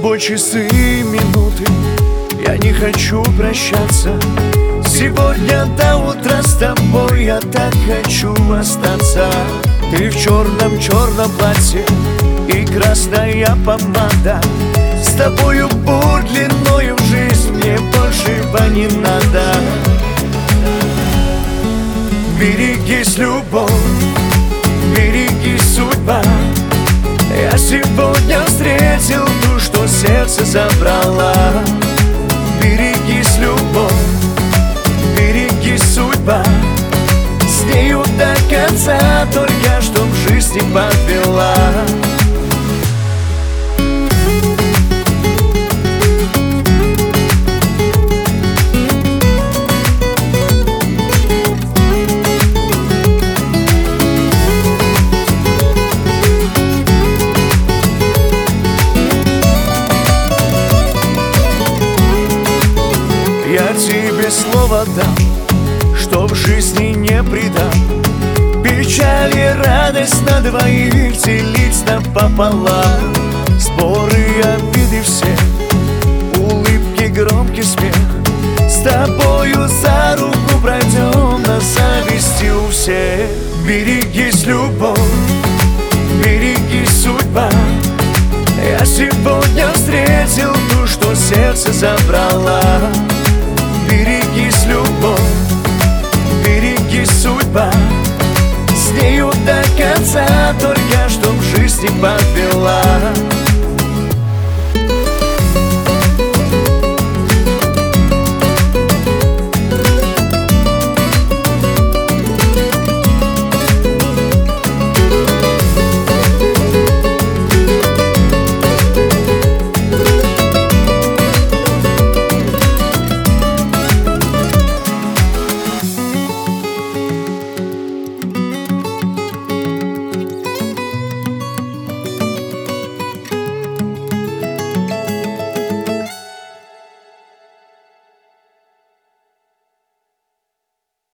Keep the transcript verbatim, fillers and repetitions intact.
тобой часы и минуты, я не хочу прощаться. Сегодня до утра с тобой я так хочу остаться. Ты в черном-черном платье и красная помада. С тобою путь длиною в жизнь, мне большего не надо. Берегись, любовь, берегись, судьба. Я сегодня встретил ту, что сердце забрала. Берегись, любовь, берегись, судьба. С нею до конца, только что в жизни подвела. Я тебе слово дам, что в жизни не предам. Печаль и радость на двоих делить напополам. Споры, обиды все, улыбки, громкий смех. С тобою за руку пройдем на зависти у всех. Берегись, любовь, берегись, судьба. Я сегодня встретил ту, что сердце забрала.